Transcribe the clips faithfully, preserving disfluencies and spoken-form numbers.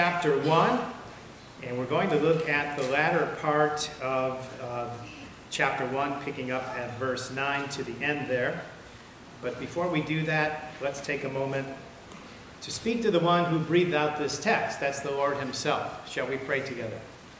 Chapter one, and we're going to look at the latter part of uh, chapter one, picking up at verse nine to the end there. But before we do that, let's take a moment to speak to the one who breathed out this text. That's the Lord himself. Shall we pray together?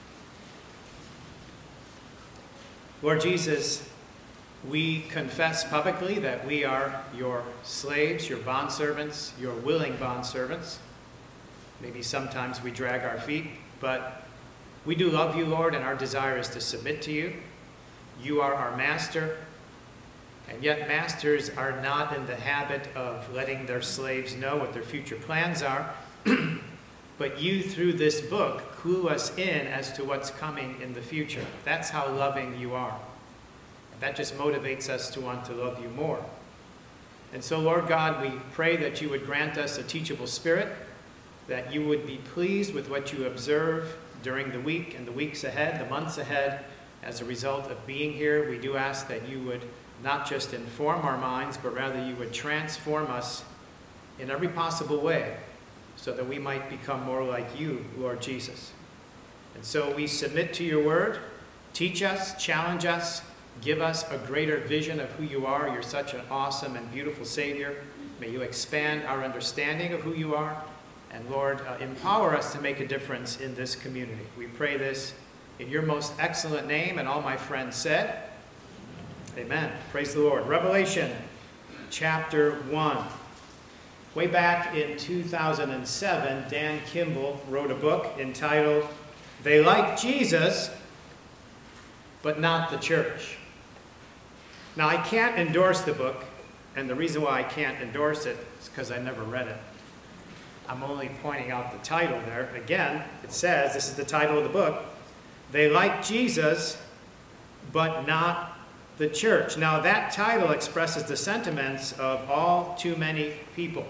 Lord Jesus, we confess publicly that we are your slaves, your bondservants, your willing bondservants. Maybe sometimes we drag our feet, but we do love you, Lord, and our desire is to submit to you. You are our master, and yet masters are not in the habit of letting their slaves know what their future plans are. But you, through this book, clue us in as to what's coming in the future. That's how loving you are. That just motivates us to want to love you more. And so, Lord God, we pray that you would grant us a teachable spirit, that you would be pleased with what you observe during the week and the weeks ahead, the months ahead, as a result of being here. We do ask that you would not just inform our minds, but rather you would transform us in every possible way so that we might become more like you, Lord Jesus. And so we submit to your word. Teach us, challenge us, give us a greater vision of who you are. You're such an awesome and beautiful Savior. May you expand our understanding of who you are. And Lord, uh, empower us to make a difference in this community. We pray this in your most excellent name, and all my friends said, amen. Praise the Lord. Revelation chapter one. Way back in two thousand seven, Dan Kimball wrote a book entitled, They Like Jesus, but Not the Church. Now, I can't endorse the book, and the reason why I can't endorse it is because I never read it. I'm only pointing out the title there. Again, it says, this is the title of the book, They Like Jesus, but Not the Church. Now, that title expresses the sentiments of all too many people,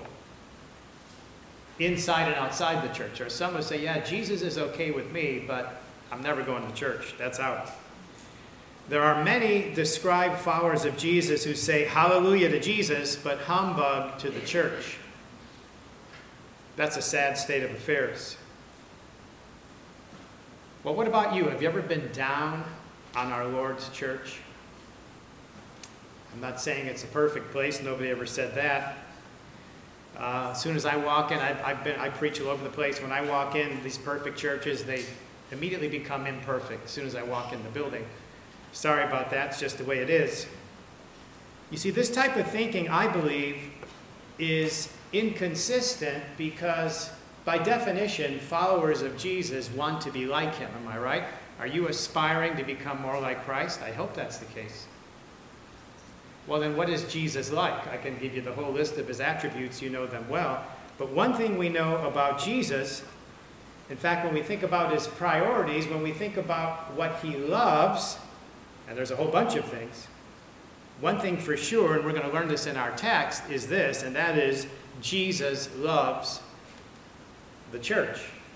inside and outside the church. Or some would say, yeah, Jesus is okay with me, but I'm never going to church. That's out. There are many described followers of Jesus who say hallelujah to Jesus, but humbug to the church. That's a sad state of affairs. Well, what about you? Have you ever been down on our Lord's church? I'm not saying it's a perfect place. Nobody ever said that. Uh, as soon as I walk in, I've, I've been, I preach all over the place. When I walk in these perfect churches, they immediately become imperfect as soon as I walk in the building. Sorry about that. It's just the way it is. You see, this type of thinking, I believe, is inconsistent because, by definition, followers of Jesus want to be like him. Am I right? Are you aspiring to become more like Christ? I hope that's the case. Well, then what is Jesus like? I can give you the whole list of his attributes. You know them well. But one thing we know about Jesus, in fact, when we think about his priorities, when we think about what he loves, and there's a whole bunch of things, one thing for sure, and we're going to learn this in our text, is this, and that is Jesus loves the church.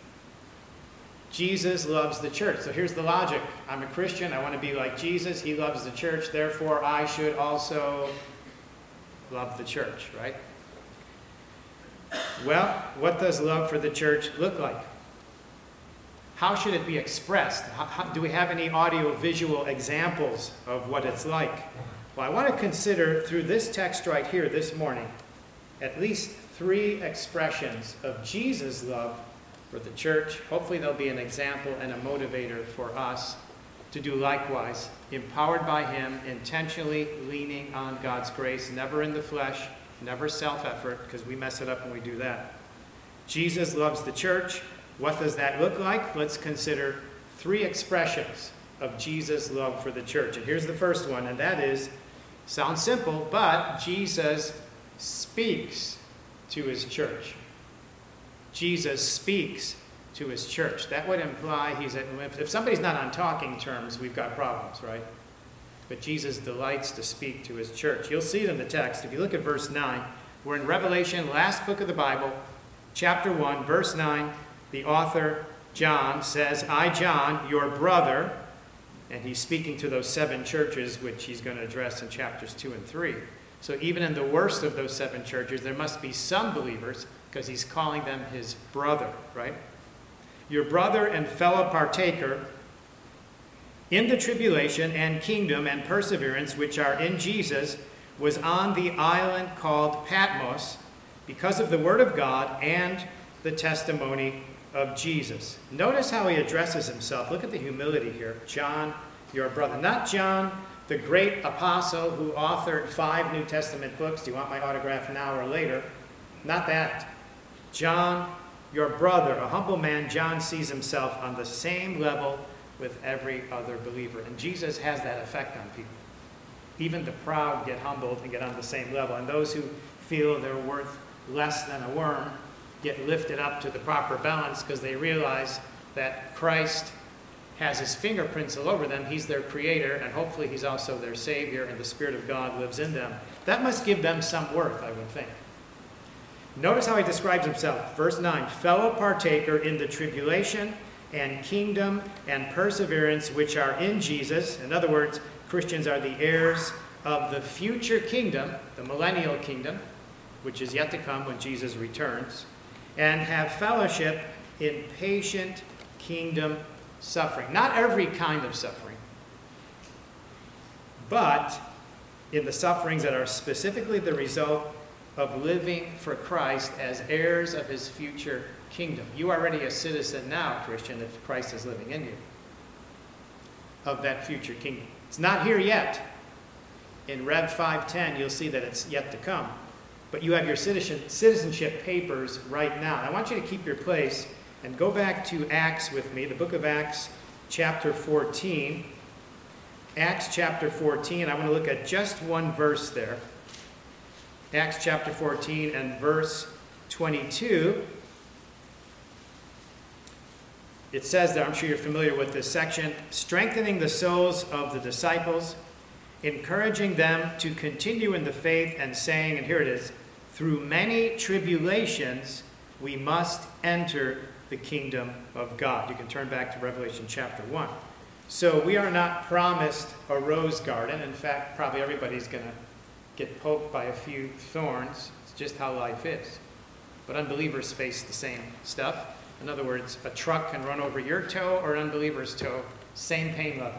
Jesus loves the church. So here's the logic. I'm a Christian. I want to be like Jesus. He loves the church. Therefore, I should also love the church, right? Well, what does love for the church look like? How should it be expressed? How, how, do we have any audio-visual examples of what it's like? Well, I want to consider through this text right here this morning at least three expressions of Jesus' love for the church. Hopefully there'll be an example and a motivator for us to do likewise, empowered by him, intentionally leaning on God's grace, never in the flesh, never self-effort, because we mess it up when we do that. Jesus loves the church. What does that look like? Let's consider three expressions of Jesus' love for the church. And here's the first one, and that is, sounds simple, but Jesus speaks to his church. Jesus speaks to his church. That would imply he's at, if somebody's not on talking terms, we've got problems, right? But Jesus delights to speak to his church. You'll see it in the text. If you look at verse nine, we're in Revelation, last book of the Bible, chapter one, verse nine. The author, John, says, I, John, your brother, and he's speaking to those seven churches, which he's going to address in chapters two and three. So even in the worst of those seven churches, there must be some believers, because he's calling them his brother, right? your brother and fellow partaker in the tribulation and kingdom and perseverance which are in Jesus, was on the island called Patmos because of the word of God and the testimony of Jesus. Notice how he addresses himself. Look at the humility here. John, your brother. Not John, the great apostle who authored five New Testament books. Do you want my autograph now or later? Not that. John, your brother, a humble man. John sees himself on the same level with every other believer. And Jesus has that effect on people. Even the proud get humbled and get on the same level. And those who feel they're worth less than a worm get lifted up to the proper balance because they realize that Christ has his fingerprints all over them. He's their creator, and hopefully he's also their savior, and the Spirit of God lives in them. That must give them some worth, I would think. Notice how he describes himself. Verse nine, fellow partaker in the tribulation and kingdom and perseverance which are in Jesus. In other words, Christians are the heirs of the future kingdom, the millennial kingdom, which is yet to come when Jesus returns, and have fellowship in patient kingdom suffering. Not every kind of suffering, but in the sufferings that are specifically the result of living for Christ as heirs of his future kingdom. You are already a citizen now, Christian, if Christ is living in you, of that future kingdom. It's not here yet. In Rev five ten, you'll see that it's yet to come. But you have your citizen, citizenship papers right now. I want you to keep your place and go back to Acts with me, the book of Acts, chapter fourteen. Acts chapter fourteen, I want to look at just one verse there. Acts chapter fourteen and verse twenty-two. It says there, I'm sure you're familiar with this section, strengthening the souls of the disciples, encouraging them to continue in the faith, and saying, and here it is, through many tribulations we must enter the kingdom of God. You can turn back to Revelation chapter one. So we are not promised a rose garden. In fact, probably everybody's going to get poked by a few thorns. It's just how life is. But unbelievers face the same stuff. In other words, a truck can run over your toe or an unbeliever's toe. Same pain level.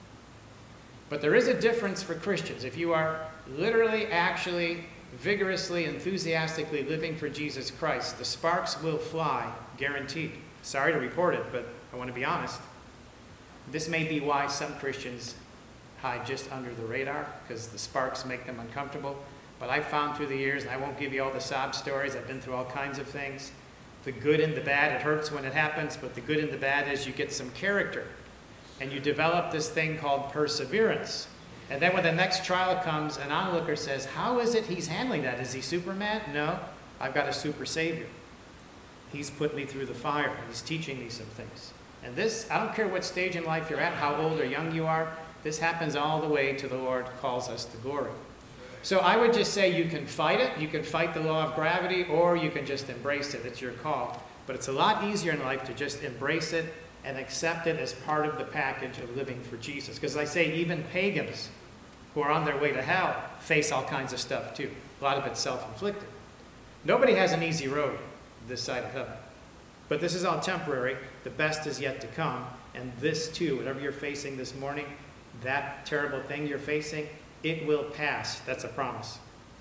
But there is a difference for Christians. If you are literally, actually, vigorously, enthusiastically living for Jesus Christ, the sparks will fly, guaranteed. Sorry to report it, but I want to be honest. This may be why some Christians hide just under the radar, because the sparks make them uncomfortable. But I've found through the years, and I won't give you all the sob stories, I've been through all kinds of things. The good and the bad, it hurts when it happens, but the good and the bad is you get some character. And you develop this thing called perseverance. And then when the next trial comes, an onlooker says, how is it he's handling that? Is he Superman? No, I've got a super savior. He's put me through the fire, and he's teaching me some things. And this, I don't care what stage in life you're at, how old or young you are, this happens all the way to the Lord calls us to glory. So I would just say you can fight it, you can fight the law of gravity, or you can just embrace it. It's your call. But it's a lot easier in life to just embrace it and accept it as part of the package of living for Jesus. Because I say even pagans who are on their way to hell face all kinds of stuff too. A lot of it's self-inflicted. Nobody has an easy road this side of heaven. But this is all temporary. The best is yet to come. And this too, whatever you're facing this morning, that terrible thing you're facing, it will pass. That's a promise.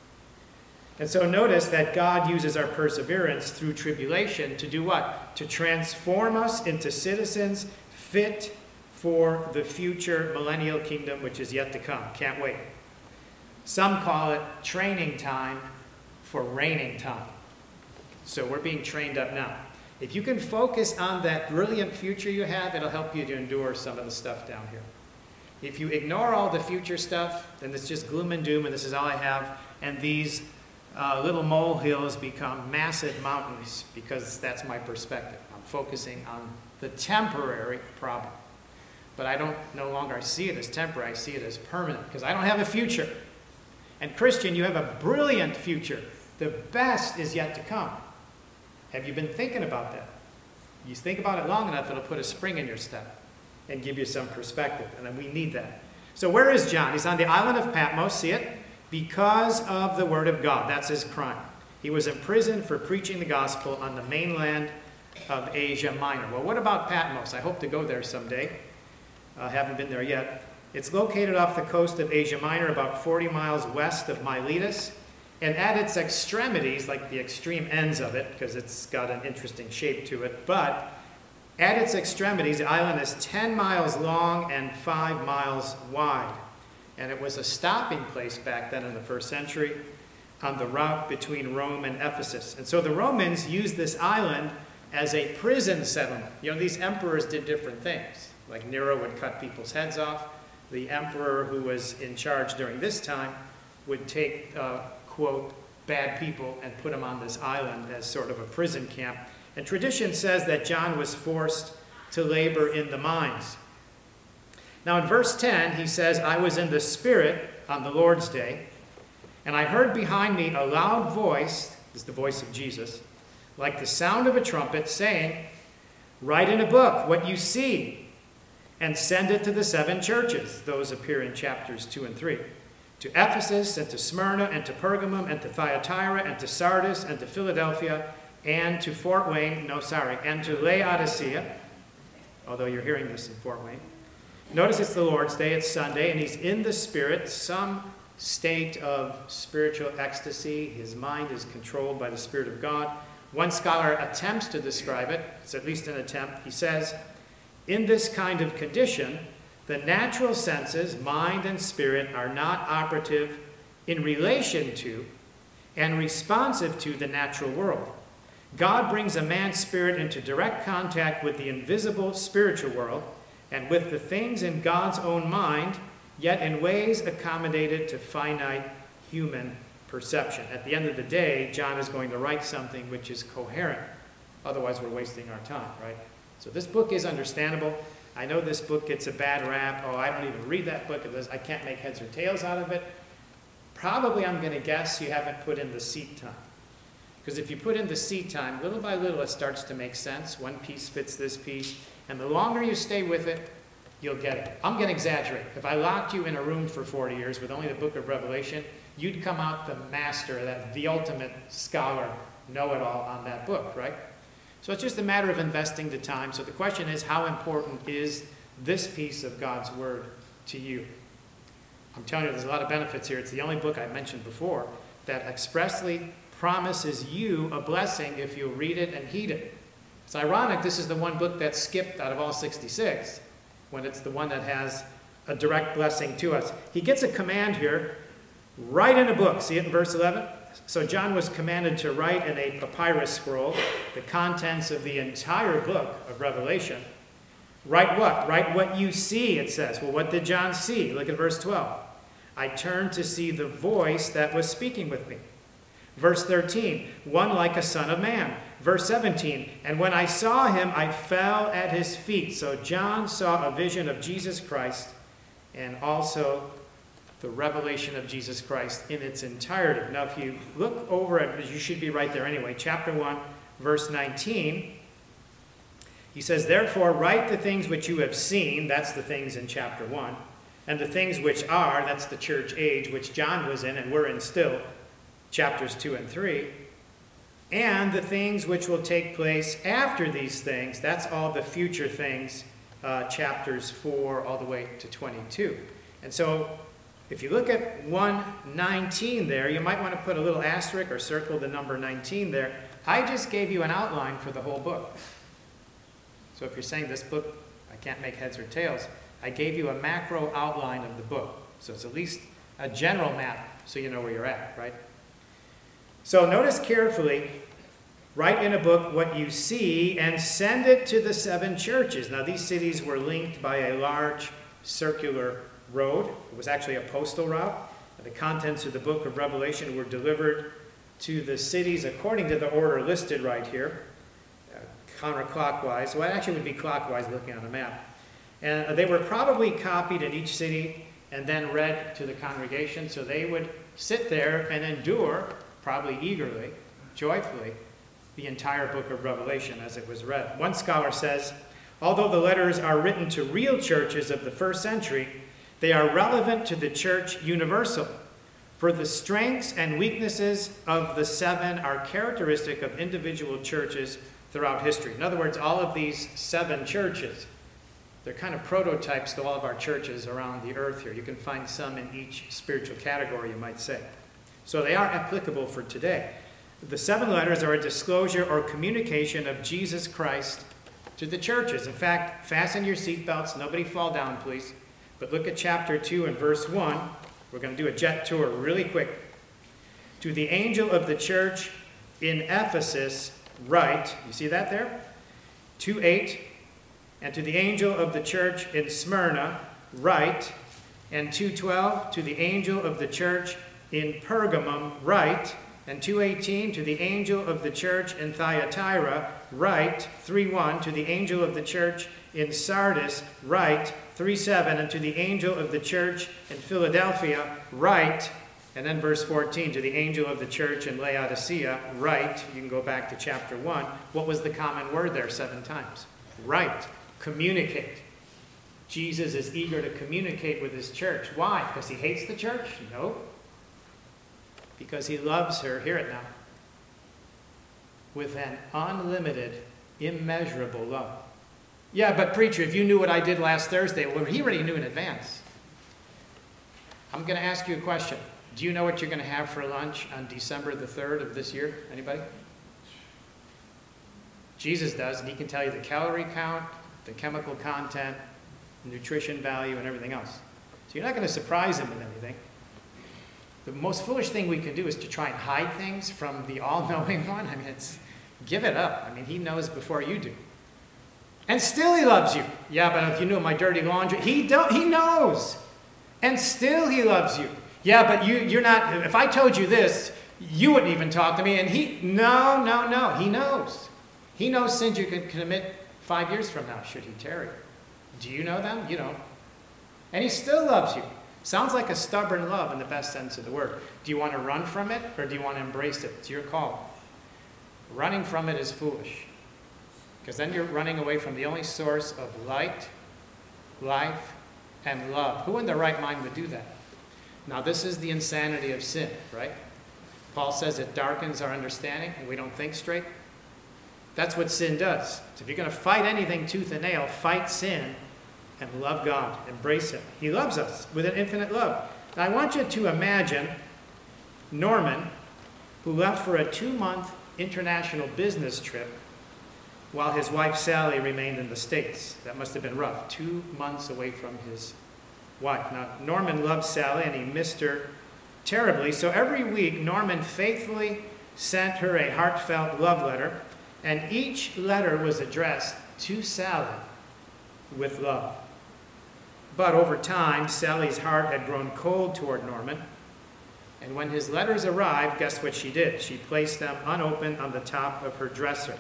And so notice that God uses our perseverance through tribulation to do what? To transform us into citizens fit for the future millennial kingdom which is yet to come. Can't wait. Some call it training time for reigning time. So we're being trained up now. If you can focus on that brilliant future you have, it'll help you to endure some of the stuff down here. If you ignore all the future stuff, then it's just gloom and doom, and this is all I have, and these uh, little molehills become massive mountains, because that's my perspective. I'm focusing on the temporary problem. But I don't no longer see it as temporary, I see it as permanent, because I don't have a future. And Christian, you have a brilliant future. The best is yet to come. Have you been thinking about that? You think about it long enough, it'll put a spring in your step and give you some perspective, and then we need that. So where is John? He's on the island of Patmos, see it? Because of the word of God. That's his crime. He was imprisoned for preaching the gospel on the mainland of Asia Minor. Well, what about Patmos? I hope to go there someday. I uh, haven't been there yet. It's located off the coast of Asia Minor, about forty miles west of Miletus. And at its extremities, like the extreme ends of it, because it's got an interesting shape to it, but at its extremities, the island is ten miles long and five miles wide. And it was a stopping place back then in the first century on the route between Rome and Ephesus. And so the Romans used this island as a prison settlement. You know, these emperors did different things. Like Nero would cut people's heads off. The emperor who was in charge during this time would take, uh, quote, bad people and put them on this island as sort of a prison camp. And tradition says that John was forced to labor in the mines. Now in verse ten, he says, I was in the Spirit on the Lord's day, and I heard behind me a loud voice, this is the voice of Jesus, like the sound of a trumpet, saying, write in a book what you see, and send it to the seven churches. Those appear in chapters two and three. To Ephesus, and to Smyrna, and to Pergamum, and to Thyatira, and to Sardis, and to Philadelphia, and to Fort Wayne, no, sorry, and to Laodicea, although you're hearing this in Fort Wayne. Notice it's the Lord's Day, it's Sunday, and he's in the Spirit, some state of spiritual ecstasy. His mind is controlled by the Spirit of God. One scholar attempts to describe it, it's at least an attempt. He says, in this kind of condition, the natural senses, mind and spirit, are not operative in relation to and responsive to the natural world. God brings a man's spirit into direct contact with the invisible spiritual world and with the things in God's own mind, yet in ways accommodated to finite human perception. At the end of the day, John is going to write something which is coherent. Otherwise, we're wasting our time, right? So this book is understandable. I know this book gets a bad rap. Oh, I don't even read that book. I can't make heads or tails out of it. Probably, I'm going to guess you haven't put in the seat time. Because if you put in the seat time, little by little it starts to make sense. One piece fits this piece. And the longer you stay with it, you'll get it. I'm going to exaggerate. If I locked you in a room for forty years with only the book of Revelation, you'd come out the master, that the ultimate scholar, know-it-all on that book, right? So it's just a matter of investing the time. So the question is, how important is this piece of God's Word to you? I'm telling you, there's a lot of benefits here. It's the only book I mentioned before that expressly promises you a blessing if you read it and heed it. It's ironic, this is the one book that's skipped out of all sixty-six, when it's the one that has a direct blessing to us. He gets a command here, write in a book. See it in verse eleven? So John was commanded to write in a papyrus scroll the contents of the entire book of Revelation. Write what? Write what you see, it says. Well, what did John see? Look at verse twelve. I turned to see the voice that was speaking with me. Verse thirteen, one like a son of man. Verse seventeen, and when I saw him, I fell at his feet. So John saw a vision of Jesus Christ and also the revelation of Jesus Christ in its entirety. Now, if you look over at, you should be right there anyway, chapter one, verse nineteen, he says, therefore, write the things which you have seen, that's the things in chapter one, and the things which are, that's the church age, which John was in and we're in still, chapters two and three, and the things which will take place after these things, that's all the future things, uh, chapters four all the way to twenty-two. And so, if you look at one nineteen there, you might want to put a little asterisk or circle the number nineteen there. I just gave you an outline for the whole book. So if you're saying this book, I can't make heads or tails, I gave you a macro outline of the book. So it's at least a general map so you know where you're at, right? So notice carefully, write in a book what you see and send it to the seven churches. Now these cities were linked by a large circular road. It was actually a postal route. The contents of the book of Revelation were delivered to the cities according to the order listed right here, uh, counterclockwise. Well, it actually would be clockwise looking on a map. And they were probably copied in each city and then read to the congregation. So they would sit there and endure, probably eagerly, joyfully, the entire book of Revelation as it was read. One scholar says, although the letters are written to real churches of the first century, they are relevant to the church universal, for the strengths and weaknesses of the seven are characteristic of individual churches throughout history. In other words, all of these seven churches, they're kind of prototypes to all of our churches around the earth here. You can find some in each spiritual category, you might say. So they are applicable for today. The seven letters are a disclosure or communication of Jesus Christ to the churches. In fact, fasten your seatbelts. Nobody fall down, please. But look at chapter two and verse one. We're going to do a jet tour really quick. To the angel of the church in Ephesus, write. You see that there? two eight. And to the angel of the church in Smyrna, write. And two twelve. To the angel of the church in Pergamum, write. And two eighteen, to the angel of the church in Thyatira, write. three one, to the angel of the church in Sardis, write. three seven, and to the angel of the church in Philadelphia, write. And then verse fourteen, to the angel of the church in Laodicea, write. You can go back to chapter one. What was the common word there seven times? Write. Communicate. Jesus is eager to communicate with his church. Why? Because he hates the church? No. Because he loves her, hear it now, with an unlimited, immeasurable love. Yeah, but preacher, if you knew what I did last Thursday, well, he already knew in advance. I'm going to ask you a question. Do you know what you're going to have for lunch on December the third of this year? Anybody? Jesus does, and he can tell you the calorie count, the chemical content, nutrition value, and everything else. So you're not going to surprise him with anything. The most foolish thing we can do is to try and hide things from the all-knowing one. I mean, it's give it up. I mean, he knows before you do. And still he loves you. Yeah, but if you knew my dirty laundry, he don't. He knows. And still he loves you. Yeah, but you, you're not. If I told you this, you wouldn't even talk to me. And he, no, no, no. He knows. He knows sins you could commit five years from now, should he tarry. Do you know them? You don't. And he still loves you. Sounds like a stubborn love in the best sense of the word. Do you want to run from it or do you want to embrace it? It's your call. Running from it is foolish. Because then you're running away from the only source of light, life, and love. Who in their right mind would do that? Now this is the insanity of sin, right? Paul says it darkens our understanding and we don't think straight. That's what sin does. So if you're going to fight anything tooth and nail, fight sin and love God. Embrace him. He loves us with an infinite love. Now I want you to imagine Norman, who left for a two-month international business trip while his wife Sally remained in the States. That must have been rough. Two months away from his wife. Now Norman loved Sally and he missed her terribly. So every week Norman faithfully sent her a heartfelt love letter, and each letter was addressed to Sally with love. But over time, Sally's heart had grown cold toward Norman. And when his letters arrived, guess what she did? She placed them unopened on the top of her dresser.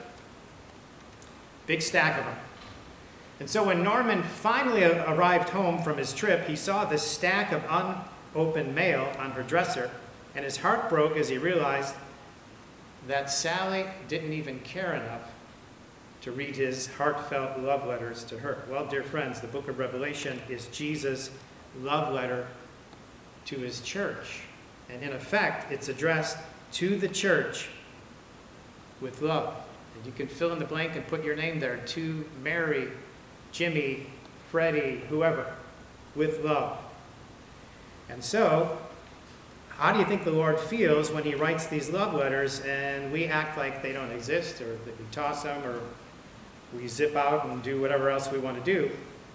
Big stack of them. And so when Norman finally arrived home from his trip, he saw this stack of unopened mail on her dresser, and his heart broke as he realized that Sally didn't even care enough to read his heartfelt love letters to her. Well, dear friends, the book of Revelation is Jesus' love letter to his church. And in effect, it's addressed to the church with love. And you can fill in the blank and put your name there. To Mary, Jimmy, Freddie, whoever, with love. And so, how do you think the Lord feels when he writes these love letters and we act like they don't exist, or that we toss them, or we zip out and do whatever else we want to do?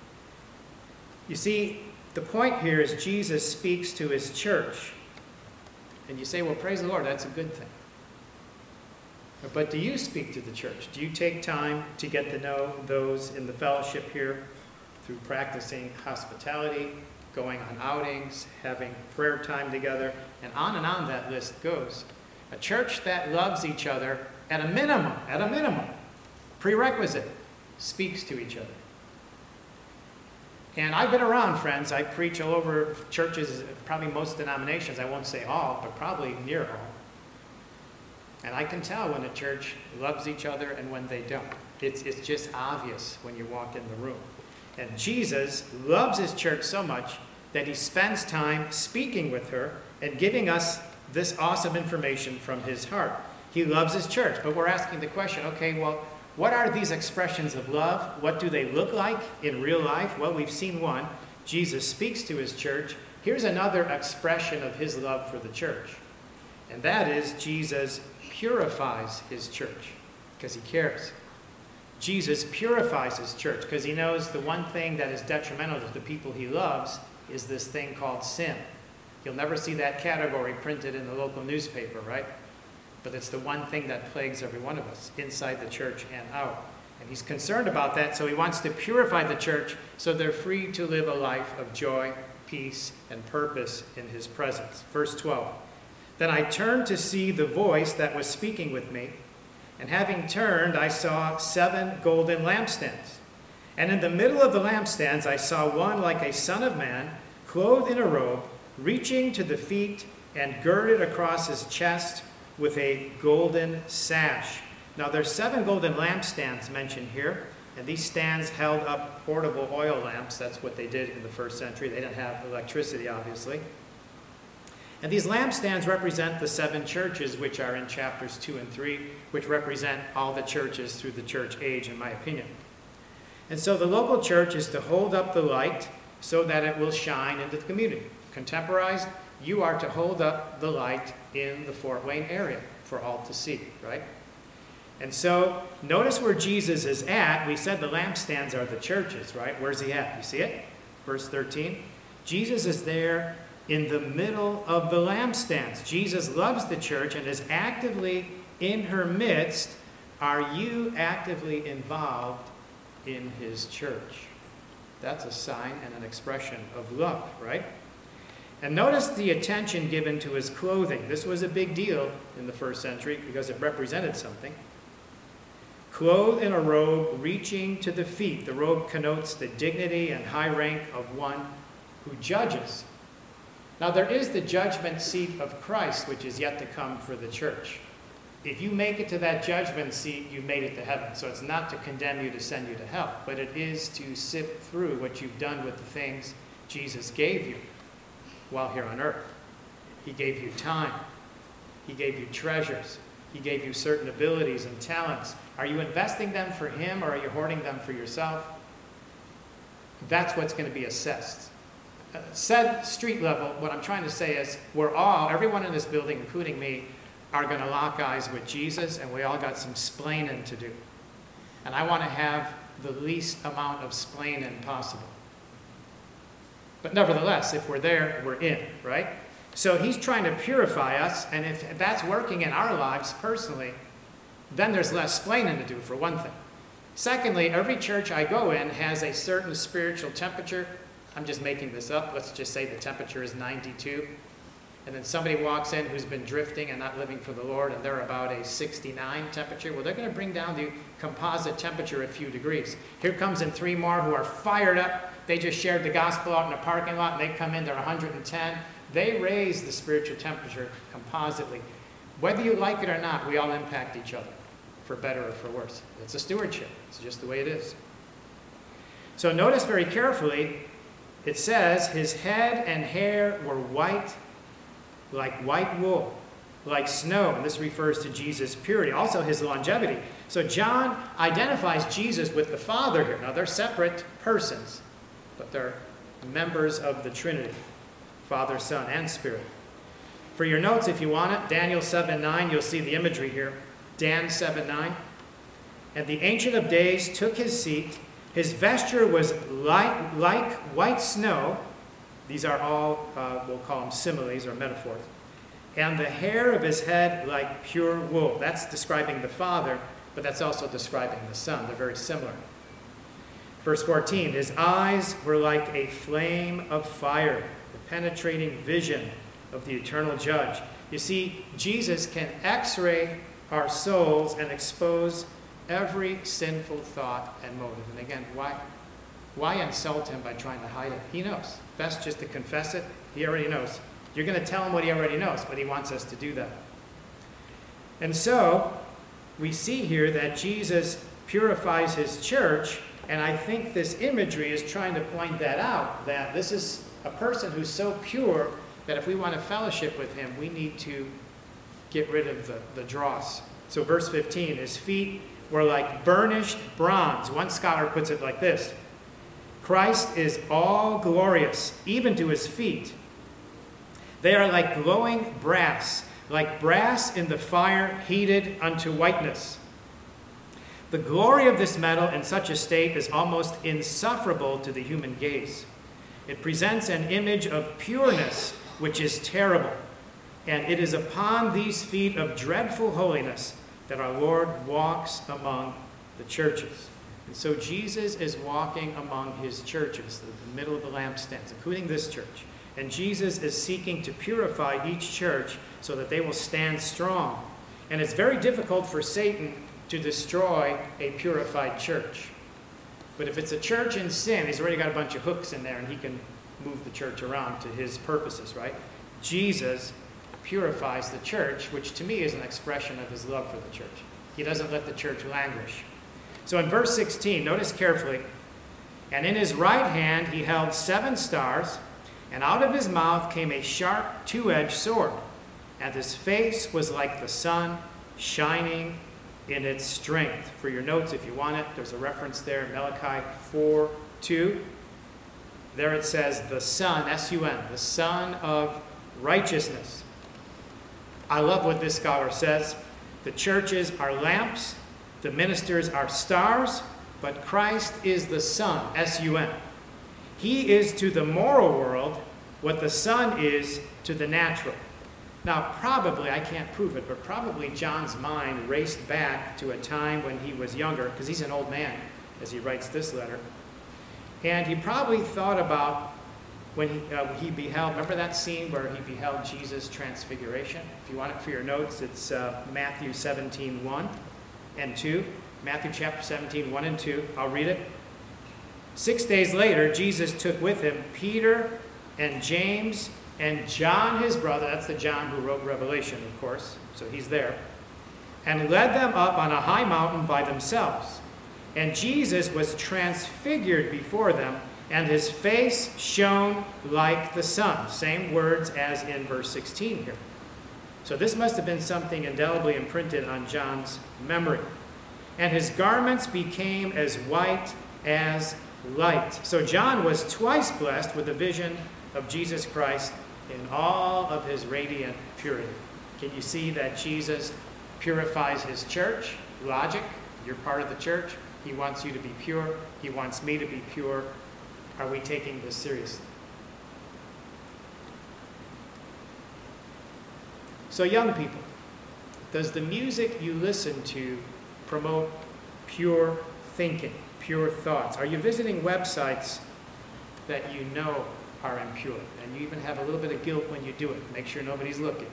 You see, the point here is Jesus speaks to his church. And you say, well, praise the Lord, that's a good thing. But do you speak to the church? Do you take time to get to know those in the fellowship here through practicing hospitality, going on outings, having prayer time together, and on and on that list goes? A church that loves each other at a minimum, at a minimum, prerequisite, speaks to each other. And I've been around, friends. I preach all over churches, probably most denominations. I won't say all, but probably near all. And I can tell when a church loves each other and when they don't. It's, it's just obvious when you walk in the room. And Jesus loves his church so much that he spends time speaking with her and giving us this awesome information from his heart. He loves his church, but we're asking the question, okay, well, what are these expressions of love? What do they look like in real life? Well, we've seen one. Jesus speaks to his church. Here's another expression of his love for the church. And that is Jesus purifies his church because he cares. Jesus purifies his church because he knows the one thing that is detrimental to the people he loves is this thing called sin. You'll never see that category printed in the local newspaper, right? But it's the one thing that plagues every one of us, inside the church and out. And he's concerned about that, so he wants to purify the church so they're free to live a life of joy, peace, and purpose in his presence. Verse twelve. Then I turned to see the voice that was speaking with me, and having turned, I saw seven golden lampstands. And in the middle of the lampstands, I saw one like a son of man, clothed in a robe, reaching to the feet and girded across his chest with a golden sash. Now there's seven golden lampstands mentioned here, and these stands held up portable oil lamps. That's what they did in the first century. They didn't have electricity, obviously. And these lampstands represent the seven churches, which are in chapters two and three, which represent all the churches through the church age, in my opinion. And so the local church is to hold up the light so that it will shine into the community. Contemporized, you are to hold up the light in the Fort Wayne area for all to see, right? And so notice where Jesus is at. We said the lampstands are the churches, right? Where's he at? You see it? Verse thirteen. Jesus is there in the middle of the lampstands. Jesus loves the church and is actively in her midst. Are you actively involved in his church? That's a sign and an expression of love, right? And notice the attention given to his clothing. This was a big deal in the first century because it represented something. Clothed in a robe reaching to the feet. The robe connotes the dignity and high rank of one who judges. Now there is the judgment seat of Christ, which is yet to come for the church. If you make it to that judgment seat, you've made it to heaven. So it's not to condemn you, to send you to hell, but it is to sift through what you've done with the things Jesus gave you while here on earth. He gave you time. He gave you treasures. He gave you certain abilities and talents. Are you investing them for him, or are you hoarding them for yourself? That's what's going to be assessed. Uh, said street level, what I'm trying to say is we're all, everyone in this building, including me, are going to lock eyes with Jesus, and we all got some splaining to do. And I want to have the least amount of splaining possible. But nevertheless, if we're there, we're in, right? So he's trying to purify us, and if that's working in our lives personally, then there's less splaining to do, for one thing. Secondly, every church I go in has a certain spiritual temperature. I'm just making this up. Let's just say the temperature is ninety-two. And then somebody walks in who's been drifting and not living for the Lord, and they're about a sixty-nine temperature. Well, they're going to bring down the composite temperature a few degrees. Here comes in three more who are fired up. They just shared the gospel out in a parking lot, and they come in, they're one hundred ten. They raise the spiritual temperature compositely. Whether you like it or not, we all impact each other, for better or for worse. It's a stewardship. It's just the way it is. So notice very carefully, it says, his head and hair were white like white wool, like snow. And this refers to Jesus' purity. Also his longevity. So John identifies Jesus with the Father here. Now they're separate persons, but they're members of the Trinity, Father, Son, and Spirit. For your notes, if you want it, Daniel seven nine, you'll see the imagery here. Dan seven nine. And the Ancient of Days took his seat. His vesture was like, like white snow. These are all, uh, we'll call them similes or metaphors. And the hair of his head like pure wool. That's describing the Father, but that's also describing the Son. They're very similar. Verse fourteen, his eyes were like a flame of fire, the penetrating vision of the eternal judge. You see, Jesus can x-ray our souls and expose every sinful thought and motive. And again, why, why insult him by trying to hide it? He knows. Best just to confess it. He already knows. You're going to tell him what he already knows, but he wants us to do that. And so, we see here that Jesus purifies his church, and I think this imagery is trying to point that out, that this is a person who's so pure that if we want to fellowship with him, we need to get id of the, the dross. So verse fifteen, his feet were like burnished bronze. One scholar puts it like this: Christ is all glorious, even to his feet. They are like glowing brass, like brass in the fire heated unto whiteness. The glory of this metal in such a state is almost insufferable to the human gaze. It presents an image of pureness which is terrible, and it is upon these feet of dreadful holiness that our Lord walks among the churches. And so Jesus is walking among his churches, the middle of the lampstands, including this church. And Jesus is seeking to purify each church so that they will stand strong. And it's very difficult for Satan to destroy a purified church. But if it's a church in sin, he's already got a bunch of hooks in there and he can move the church around to his purposes, right? Jesus purifies the church, which to me is an expression of his love for the church. He doesn't let the church languish. So in verse sixteen, notice carefully, and in his right hand he held seven stars, and out of his mouth came a sharp two-edged sword, and his face was like the sun shining in its strength. For your notes, if you want it, there's a reference there, Malachi four two. There it says, the Son, S U N, the Son of Righteousness. I love what this scholar says. The churches are lamps, the ministers are stars, but Christ is the sun, S U N. He is to the moral world what the sun is to the natural. Now, probably, I can't prove it, but probably John's mind raced back to a time when he was younger, because he's an old man as he writes this letter. And he probably thought about when he, uh, he beheld, remember that scene where he beheld Jesus' transfiguration? If you want it for your notes, it's uh, Matthew seventeen, one and two. Matthew chapter seventeen, one and two. I'll read it. Six days later, Jesus took with him Peter and James and John, his brother, that's the John who wrote Revelation, of course, so he's there, and led them up on a high mountain by themselves. And Jesus was transfigured before them, and his face shone like the sun. Same words as in verse sixteen here. So this must have been something indelibly imprinted on John's memory. And his garments became as white as light. So John was twice blessed with a vision of Jesus Christ in all of his radiant purity. Can you see that Jesus purifies his church? Logic, you're part of the church. He wants you to be pure. He wants me to be pure. Are we taking this seriously? So young people, does the music you listen to promote pure thinking, pure thoughts? Are you visiting websites that you know are impure, and you even have a little bit of guilt when you do it? Make sure nobody's looking.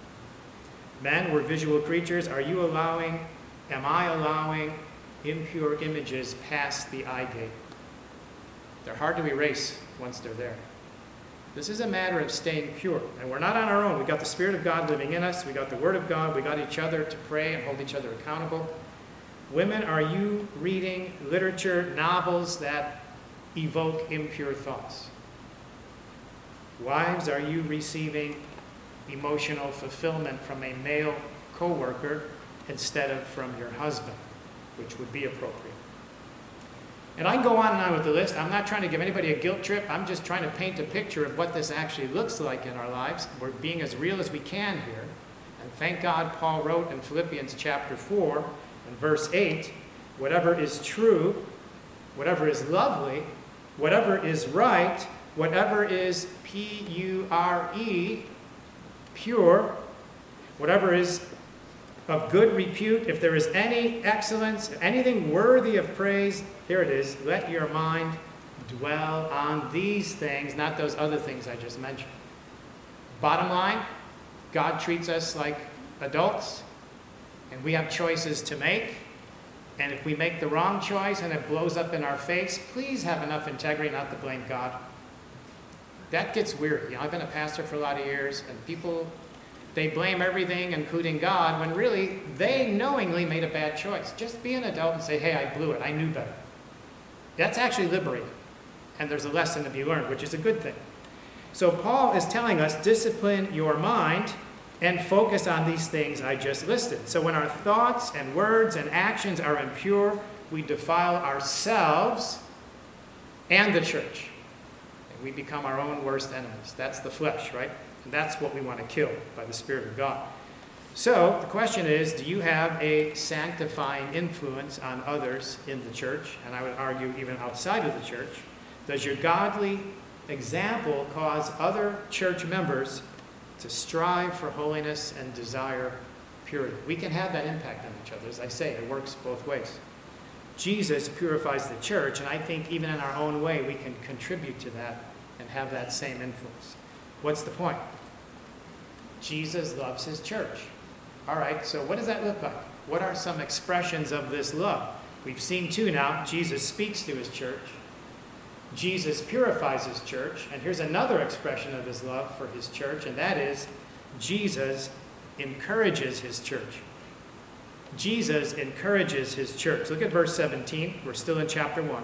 Men, we're visual creatures. Are you allowing, am I allowing impure images past the eye gate? They're hard to erase once they're there. This is a matter of staying pure, and we're not on our own. We got the Spirit of God living in us. We got the Word of God. We got each other to pray and hold each other accountable. Women, are you reading literature, novels that evoke impure thoughts? Wives, are you receiving emotional fulfillment from a male co-worker instead of from your husband, which would be appropriate? And I can go on and on with the list. I'm not trying to give anybody a guilt trip. I'm just trying to paint a picture of what this actually looks like in our lives. We're being as real as we can here. And thank God Paul wrote in Philippians chapter four and verse eight, whatever is true, whatever is lovely, whatever is right, whatever is P U R E, pure, whatever is of good repute, if there is any excellence, anything worthy of praise, here it is, let your mind dwell on these things, not those other things I just mentioned. Bottom line, God treats us like adults, and we have choices to make. And if we make the wrong choice and it blows up in our face, please have enough integrity not to blame God. That gets weird. You know, I've been a pastor for a lot of years, and people, they blame everything, including God, when really they knowingly made a bad choice. Just be an adult and say, hey, I blew it. I knew better. That's actually liberating. And there's a lesson to be learned, which is a good thing. So Paul is telling us, discipline your mind. and focus on these things I just listed. So when our thoughts and words and actions are impure, we defile ourselves and the church. And we become our own worst enemies. That's the flesh, right? And that's what we want to kill by the Spirit of God. So the question is, do you have a sanctifying influence on others in the church? And I would argue even outside of the church. Does your godly example cause other church members to strive for holiness and desire purity? We can have that impact on each other. As I say, it works both ways. Jesus purifies the church, and I think even in our own way, we can contribute to that and have that same influence. What's the point? Jesus loves his church. All right, so what does that look like? What are some expressions of this love? We've seen two now. Jesus speaks to his church. Jesus purifies his church. And here's another expression of his love for his church, and that is Jesus encourages his church. Jesus encourages his church. Look at verse seventeen. We're still in chapter one.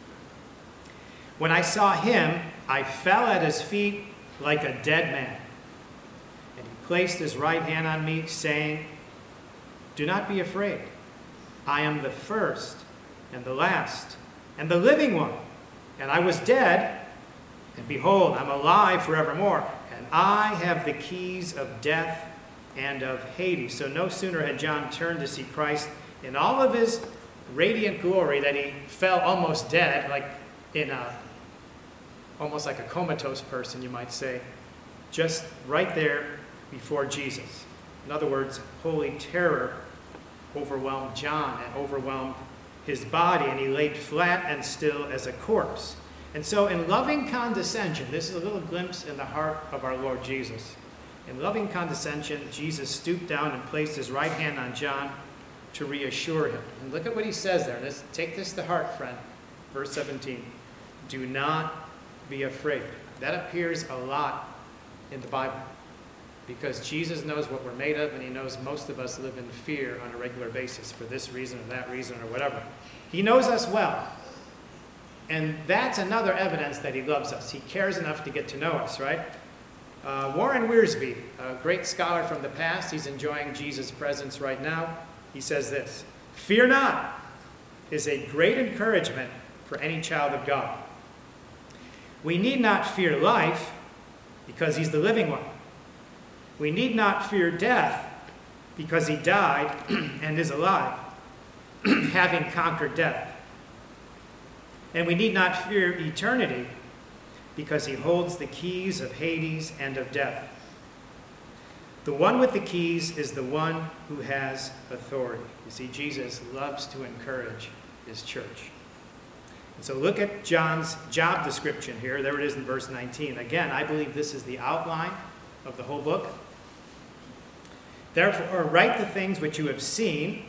When I saw him, I fell at his feet like a dead man. And he placed his right hand on me, saying, do not be afraid. I am the first and the last and the living one. And I was dead, and behold, I'm alive forevermore. And I have the keys of death and of Hades. So no sooner had John turned to see Christ in all of his radiant glory that he fell almost dead, like in a, almost like a comatose person, you might say, just right there before Jesus. In other words, holy terror overwhelmed John and overwhelmed his body, and he laid flat and still as a corpse. And so in loving condescension, this is a little glimpse in the heart of our Lord Jesus. In loving condescension, Jesus stooped down and placed his right hand on John to reassure him. And look at what he says there. Let's take this to heart, friend. Verse seventeen. Do not be afraid. That appears a lot in the Bible because Jesus knows what we're made of, and he knows most of us live in fear on a regular basis for this reason or that reason or whatever. He knows us well. And that's another evidence that he loves us. He cares enough to get to know us, right? Uh, Warren Wiersbe, a great scholar from the past, he's enjoying Jesus' presence right now. He says this, fear not is a great encouragement for any child of God. We need not fear life because he's the living one. We need not fear death because he died and is alive, having conquered death. And we need not fear eternity because he holds the keys of Hades and of death. The one with the keys is the one who has authority. You see, Jesus loves to encourage his church. And so look at John's job description here. There it is in verse nineteen. Again, I believe this is the outline of the whole book. Therefore, write the things which you have seen,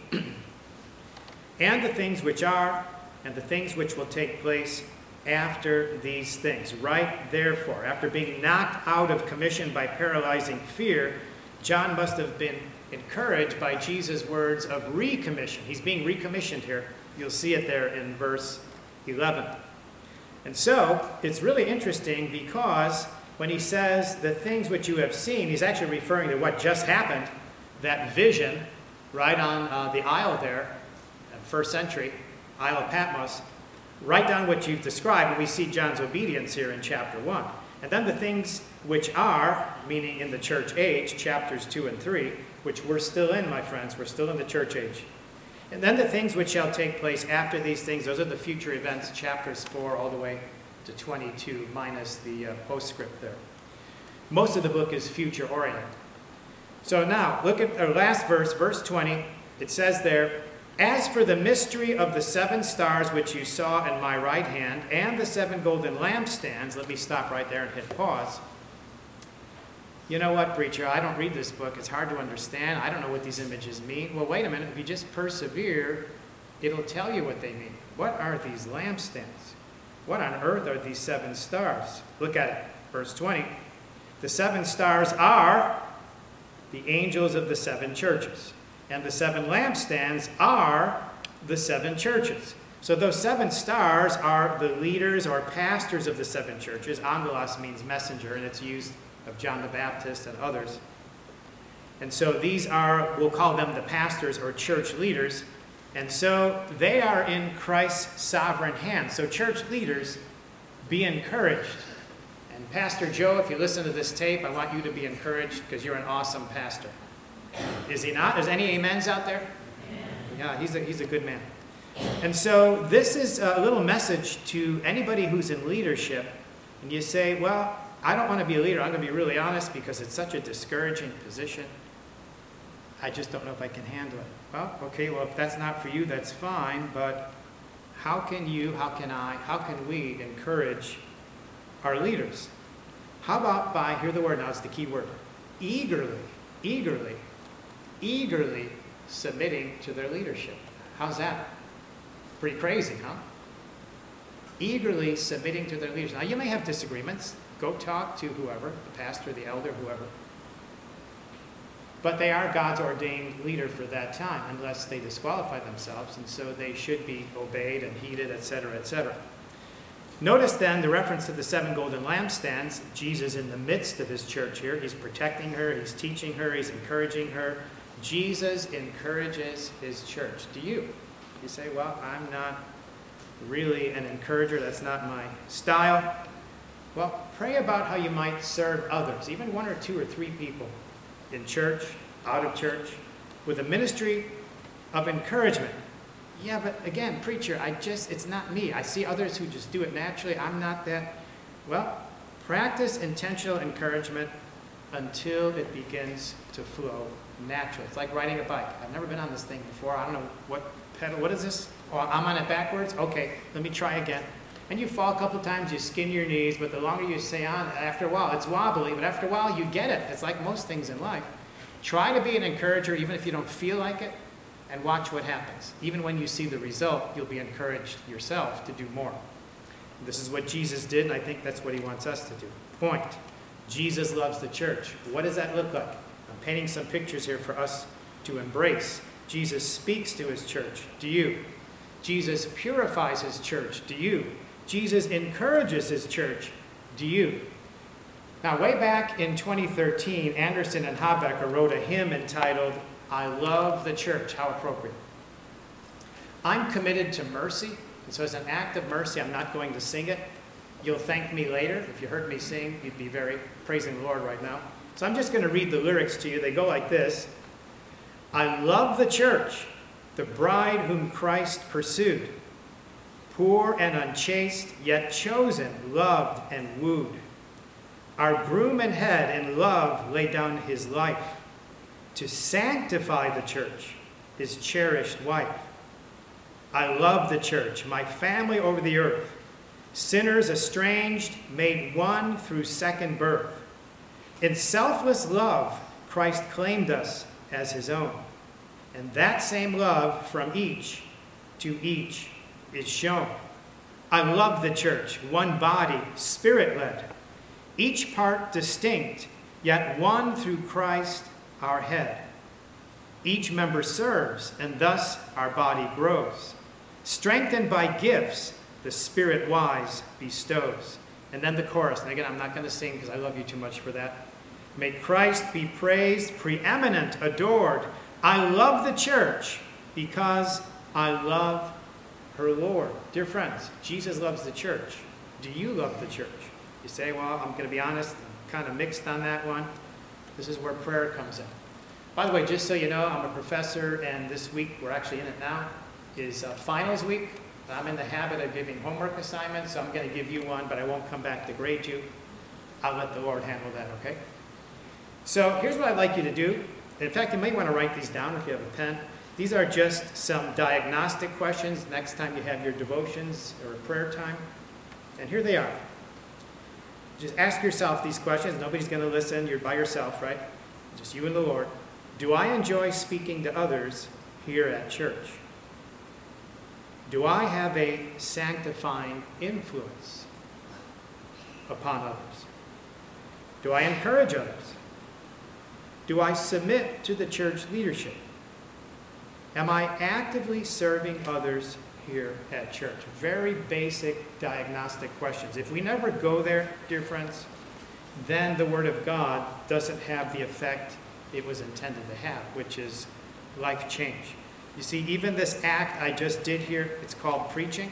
and the things which are, and the things which will take place after these things. Write, therefore, after being knocked out of commission by paralyzing fear, John must have been encouraged by Jesus' words of recommission. He's being recommissioned here. You'll see it there in verse eleven. And so, it's really interesting because when he says the things which you have seen, he's actually referring to what just happened, that vision right on uh, the isle there, first century, Isle of Patmos. Write down what you've described, and we see John's obedience here in chapter one. And then the things which are, meaning in the church age, chapters two and three, which we're still in, my friends, we're still in the church age. And then the things which shall take place after these things, those are the future events, chapters four all the way to twenty-two, minus the uh, postscript there. Most of the book is future-oriented. So now, look at our last verse, verse twenty. It says there, as for the mystery of the seven stars which you saw in my right hand, and the seven golden lampstands, let me stop right there and hit pause. You know what, preacher, I don't read this book. It's hard to understand. I don't know what these images mean. Well, wait a minute. If you just persevere, it'll tell you what they mean. What are these lampstands? What on earth are these seven stars? Look at it, verse twenty. The seven stars are the angels of the seven churches. And the seven lampstands are the seven churches. So those seven stars are the leaders or pastors of the seven churches. Angelos means messenger, and it's used of John the Baptist and others. And so these are, we'll call them the pastors or church leaders. And so they are in Christ's sovereign hand. So church leaders, be encouraged. And Pastor Joe, if you listen to this tape, I want you to be encouraged because you're an awesome pastor. Is he not? Is any amens out there? Yeah, he's a, he's a good man. And so this is a little message to anybody who's in leadership. And you say, well, I don't want to be a leader. I'm going to be really honest because it's such a discouraging position. I just don't know if I can handle it. Well, okay, well, if that's not for you, that's fine. But how can you, how can I, how can we encourage our leaders? How about by, hear the word now, it's the key word, eagerly, eagerly, eagerly submitting to their leadership. How's that? Pretty crazy, huh? Eagerly submitting to their leaders. Now, you may have disagreements. Go talk to whoever, the pastor, the elder, whoever. But they are God's ordained leader for that time, unless they disqualify themselves, and so they should be obeyed and heeded, et cetera, et cetera. Notice then the reference to the seven golden lampstands. Jesus in the midst of his church here. He's protecting her, he's teaching her, he's encouraging her. Jesus encourages his church. Do you? You say, well, I'm not really an encourager. That's not my style. Well, pray about how you might serve others, even one or two or three people in church, out of church, with a ministry of encouragement. Yeah, but again, preacher, I just, it's not me. I see others who just do it naturally. I'm not that. Well, practice intentional encouragement until it begins to flow naturally. It's like riding a bike. I've never been on this thing before. I don't know what pedal, what is this? Oh, I'm on it backwards? Okay, let me try again. And you fall a couple times, you skin your knees, but the longer you stay on, after a while, it's wobbly, but after a while, you get it. It's like most things in life. Try to be an encourager, even if you don't feel like it, and watch what happens. Even when you see the result, you'll be encouraged yourself to do more. This is what Jesus did, and I think that's what he wants us to do. Point. Jesus loves the church. What does that look like? I'm painting some pictures here for us to embrace. Jesus speaks to his church. Do you? Jesus purifies his church. Do you? Jesus encourages his church. Do you? Now, way back in twenty thirteen, Anderson and Habecker wrote a hymn entitled, I Love the Church. How appropriate. I'm committed to mercy, and so as an act of mercy, I'm not going to sing it. You'll thank me later. If you heard me sing, you'd be very praising the Lord right now. So I'm just going to read the lyrics to you. They go like this. I love the church, the bride whom Christ pursued, poor and unchaste, yet chosen, loved, and wooed. Our groom and head in love laid down his life to sanctify the church, his cherished wife. I love the church, my family over the earth, sinners estranged, made one through second birth. In selfless love, Christ claimed us as his own, and that same love from each to each is shown. I love the church, one body, spirit-led, each part distinct, yet one through Christ our head. Each member serves, and thus our body grows. Strengthened by gifts, the Spirit wise bestows. And then the chorus, and again, I'm not going to sing because I love you too much for that. May Christ be praised, preeminent, adored. I love the church because I love her Lord. Dear friends, Jesus loves the church. Do you love the church? You say, well, I'm going to be honest, I'm kind of mixed on that one. This is where prayer comes in. By the way, just so you know, I'm a professor, and this week, we're actually in it now, is uh, finals week. I'm in the habit of giving homework assignments, so I'm going to give you one, but I won't come back to grade you. I'll let the Lord handle that, okay? So here's what I'd like you to do. In fact, you may want to write these down if you have a pen. These are just some diagnostic questions next time you have your devotions or prayer time. And here they are. Just ask yourself these questions. Nobody's going to listen. You're by yourself, right? Just you and the Lord. Do I enjoy speaking to others here at church? Do I have a sanctifying influence upon others? Do I encourage others? Do I submit to the church leadership? Am I actively serving others here at church? Very basic diagnostic questions. If we never go there, dear friends, then the Word of God doesn't have the effect it was intended to have, which is life change. You see, even this act I just did here, it's called preaching.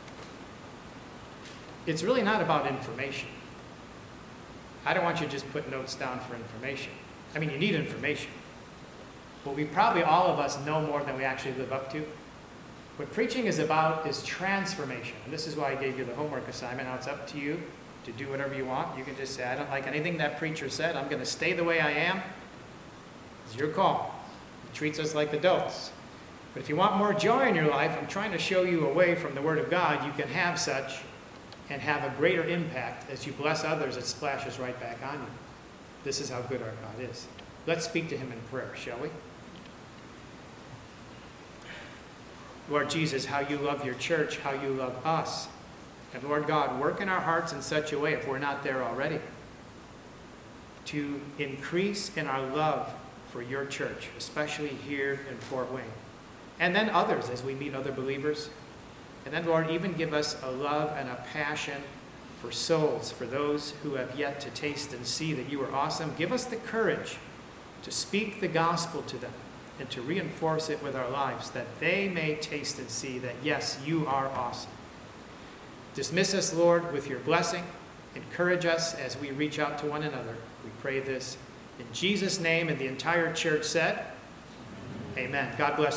It's really not about information. I don't want you to just put notes down for information. I mean, you need information. But we probably, all of us, know more than we actually live up to. What preaching is about is transformation. And this is why I gave you the homework assignment. Now it's up to you to do whatever you want. You can just say, I don't like anything that preacher said. I'm going to stay the way I am. It's your call. He treats us like adults. But if you want more joy in your life, I'm trying to show you a way from the Word of God you can have such and have a greater impact. As you bless others, it splashes right back on you. This is how good our God is. Let's speak to him in prayer, shall we? Lord Jesus, how you love your church, how you love us. And Lord God, work in our hearts in such a way, if we're not there already, to increase in our love for your church, especially here in Fort Wayne. And then others as we meet other believers. And then, Lord, even give us a love and a passion for souls, for those who have yet to taste and see that you are awesome. Give us the courage to speak the gospel to them and to reinforce it with our lives, that they may taste and see that, yes, you are awesome. Dismiss us, Lord, with your blessing. Encourage us as we reach out to one another. We pray this in Jesus' name, and the entire church said, amen. God bless you.